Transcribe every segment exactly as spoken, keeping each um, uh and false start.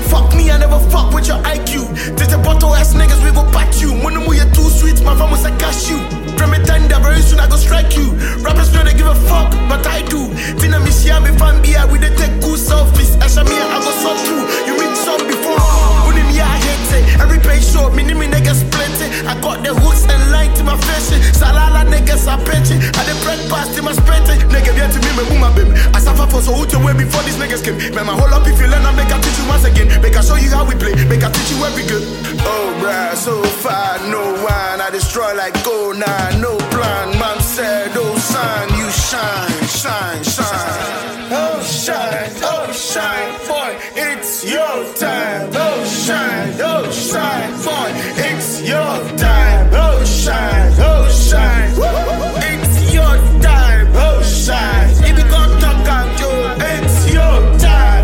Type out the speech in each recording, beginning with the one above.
fuck me, I never fuck with your I Q. This a bottle ass niggas, we go back you. When you too sweet, my fam was a cash you. From a tender, very soon I go strike you. Rappers don't give a fuck, but I do. Tina Mishia, me fan beer, we they take good selfies. Ashamia, I go sub through. You read some before. Only me, I hate it. Every page show, me, me niggas plenty. I got the hooks and line to my face. Salala niggas, I bet it. I the bread past in my spent it. Nigga, get to me, me, boom, my baby. I suffer for so who to way before these niggas came. Man, my whole up if you learn, I make I teach you once again. Make I show you how we play. Make I teach you every good. Oh, bruh, so far, no wine. I destroy like go nine, no plan. Man said, oh, son, you shine, shine, shine. Oh, shine, oh, shine, boy, it's your time. Oh, shine, oh, shine, boy, it's your time. Oh, shine, oh, shine, it's your time. Oh, shine, if you gon' talk out, yo, it's your time.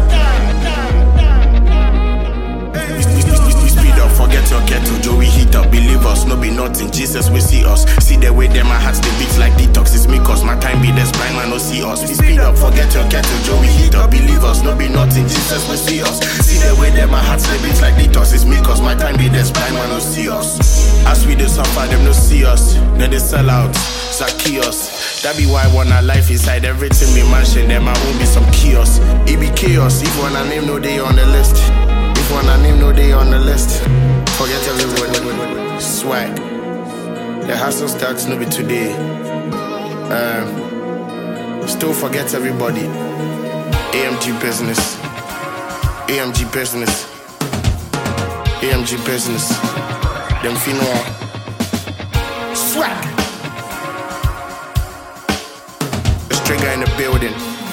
Forget your kettle, Joey heat up, believe us, no be nothing, Jesus we see us. See the way them my hearts they beat like detox, it's me cause my time be this blind man no see us. We speed up, forget your kettle, Joey heat up, believe us, no be nothing, Jesus we see us. See the way them my hearts they beat like detox, it's me cause my time be this blind man no see us. As we they suffer, them no see us, then they sell out, Zacchaeus. That be why one our life inside everything we mention, there might won't be some chaos. It be chaos, if one I name no day on the list. If one I name no day on the list, forget everybody. Swag. The hustle starts no be today. Um, still forget everybody. A M G business. A M G business. A M G business. Them finwa. Swag. The stringer in the building.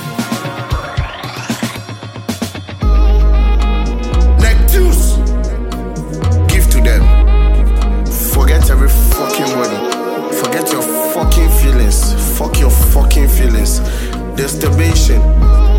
Juice. Give to them. Forget every fucking body. Forget your fucking feelings. Fuck your fucking feelings. Disturbation.